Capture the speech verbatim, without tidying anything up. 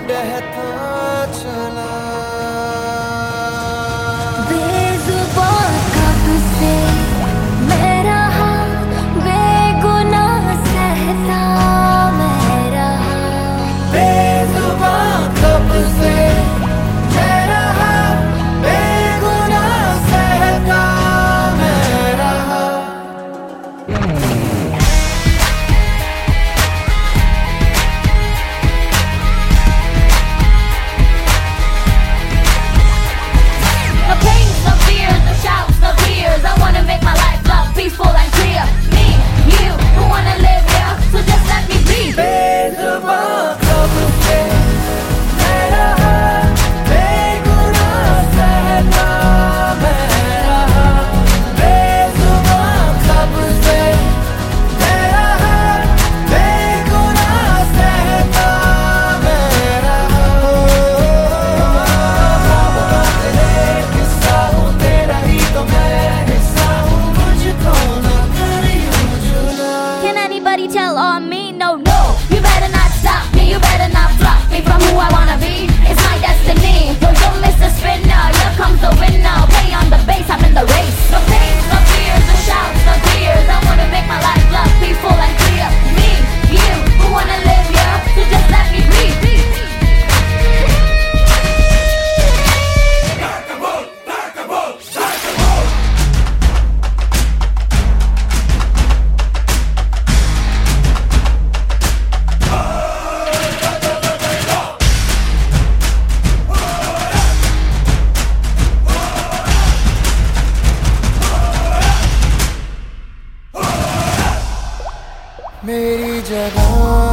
बहता चला। बेजुबान कब से मैं रहा, बेगुनाह सहता मैं रहा। बेजुबान कब से मैं रहा, बेगुनाह सहता मैं रहा। Tell on me, no, no. You better not stop me, you better not block me from who I wanna be. It's my destiny. Yo, yo, Mister Spinner, here comes the winner. Play on the bass, I'm in the race. No pain, no fears, no shouts, no tears. I wanna make my life love peaceful and clear. Me, you, who wanna live here? So just let me breathe. मेरी जगह